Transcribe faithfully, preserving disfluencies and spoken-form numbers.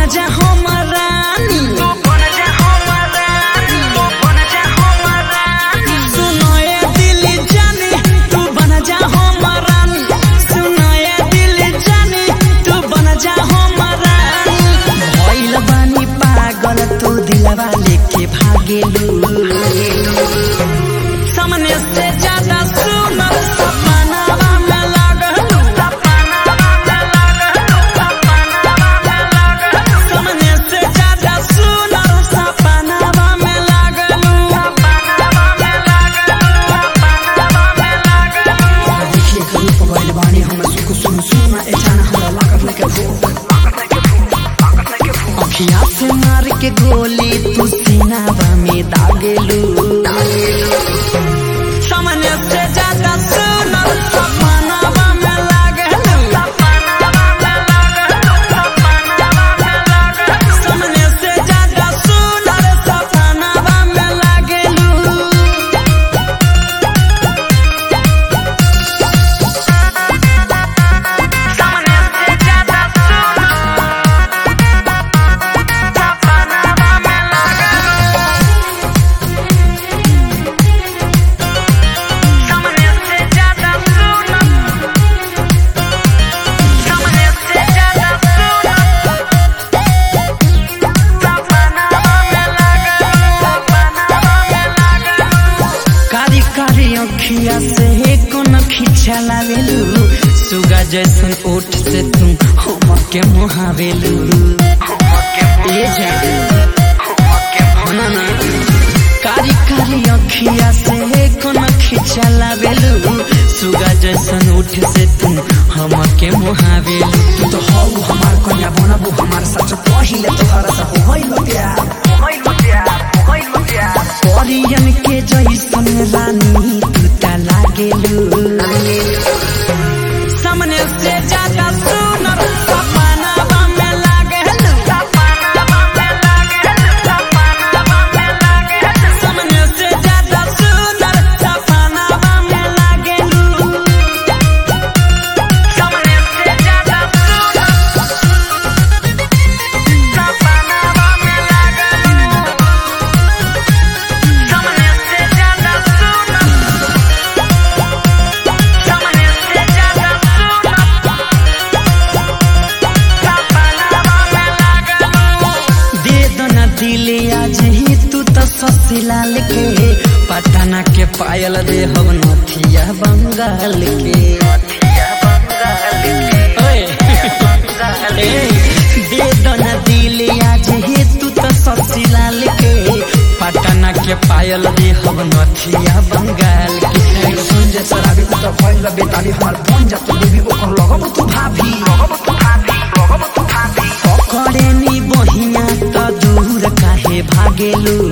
जा हमर रानी तू बन जा हमर रानी तू बन जा हमर रानी सुनो ए दिल जानी तू बन जा हमर रानी सुनो ए दिल जानी तू बन जा हमर रानी भइल बानी पागल तू दिलवा लेके भागेलू सामने से ज्यादा सुनर सपनावा में लागलू सपनावा में लागलू सपनावा में लागलू सामने से ज्यादा सुनर सपनावा में लागलू सपनावा में लागलू सपनावा में लागलू देखिए कहीं पगल बानी हम सुख सुन सुन ए जान हमरा लागत नहीं के भू अखिया से मार के गोली तू सीनावा में दागेलू सामने से ज्यादा सुनर सपनावा में लागलू सपनावा में लागलू सपनावा में लागलू सामने से ज्यादा सुनर सपनावा में लागलू सामने से ज्यादा सुनर सपनावा में लागलू सामने से ज्यादा सुनर सामने से ज्यादा सुनर सपनावा में लागलू सपनावा में लागलू कारी कारी अखिया से एक न खिंचा लावेलू सुगा जैसन ओठ से तू हमके मोहावेलू ये जादू ना ना कारी कारी अखिया से एक न खिंचा लावेलू सुगा जैसन ओठ से तू हमके मोहावेलू तू तो हौ हमार कन्या बनबू हमार सच पहिले तोहरा से होइल प्यार होइल प्यार होइल प्यार परियन के जैसन रानी तू ता लागेलू सामने से ज्यादा सुनर सपनावा में लागेलू सपनावा में लागेलू सपनावा में लागेलू सामने से ज्यादा सुनर सपनावा में लागेलू सामने से ज्यादा सुनर सपनावा में लागेलू सामने से ज्यादा सुनर सामने से ज्यादा सुनर सपनावा में लागलू दे दो ना दिल आज ही तू तो ससुराल के पटना के पायल दे हम नथिया बंगाल के नथिया बंगाल के ओए ए, दे दो ना दिल आज ही तू तो ससुराल के पटना के पायल दे हम नथिया बंगाल के सुन जे शराबी तू तो भइल बेताली हमार बन जा तू बेबी ओकर लगब तू भाभी लगब तू भाभी लगब तू भाभी करे नी बहिया त दूर काहे भागेलू